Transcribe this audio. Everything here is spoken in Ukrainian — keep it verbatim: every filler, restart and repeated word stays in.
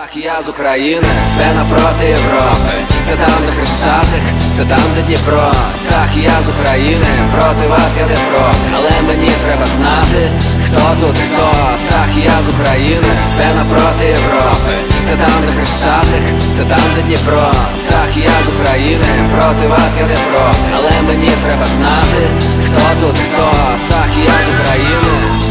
Так, я з України, це напроти Європи. Це там, де Хрещатик, це там, де Дніпро. Так, я з України, проти вас я не проти. Але мені треба знати, хто тут хто. Так, я з України, це напроти Європи. Це там, де Хрещатик, це там, де Дніпро. Так, я з України, проти вас я не проти. Але мені треба знати, хто тут хто. Так, я з України.